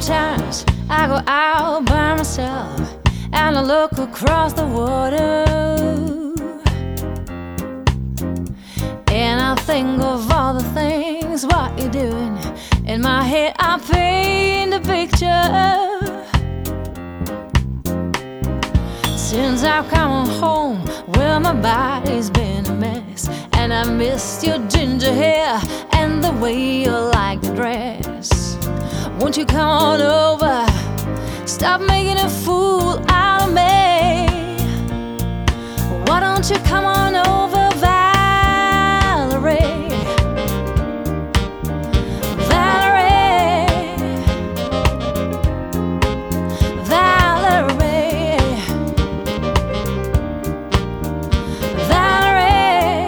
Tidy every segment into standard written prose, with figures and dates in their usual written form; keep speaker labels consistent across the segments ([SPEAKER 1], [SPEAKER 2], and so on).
[SPEAKER 1] sometimes I go out by myself and I look across the water, and I think of all the things what you're doing. In my head I paint a picture. Since I've come home, well, my body's been a mess, and I missed your ginger hair and the way you like to dress. Won't you come on over? Stop making a fool out of me. Why don't you come on over, Valerie? Valerie, Valerie, Valerie.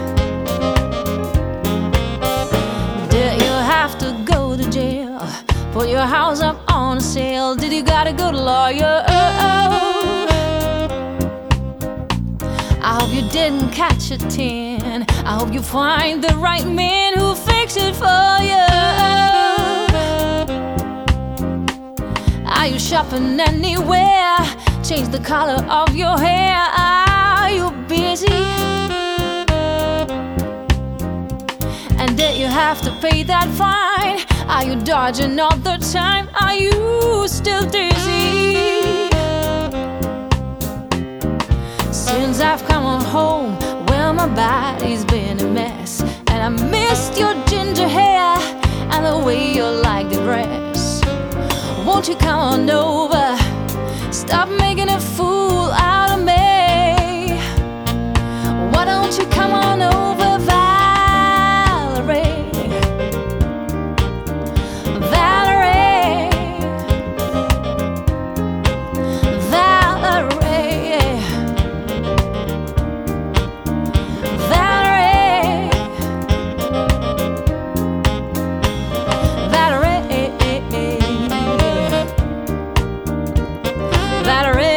[SPEAKER 1] Did you have to go to jail? Put your house up on a sale? Did you got a good lawyer? I hope you didn't catch a 10. I hope you find the right man who'll fix it for you. Are you shopping anywhere? Change the color of your hair. Are you busy? And did you have to pay that fine? Are you dodging all the time? Are you still dizzy? Since I've come on home, well, my body's been a mess, and I missed your ginger hair and the way you like the dress. Won't you come on over? Stop making a fool out of me. Why don't you come on over, Valerie? Valerie, Valerie, Valerie, Valerie, Valerie.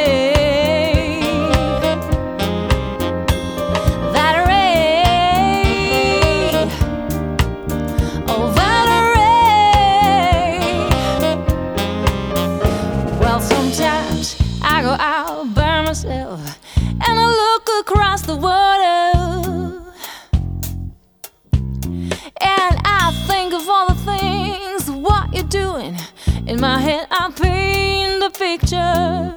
[SPEAKER 1] Sometimes I go out by myself and I look across the water, and I think of all the things what you're doing. In my head I paint a picture.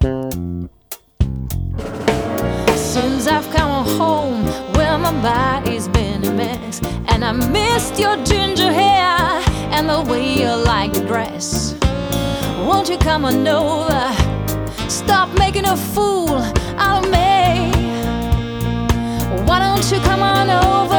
[SPEAKER 1] Since I've come home, well, my body's been a mess, and I missed your ginger hair and the way you like to dress. Won't you come on over? Stop making a fool out of me. Why don't you come on over?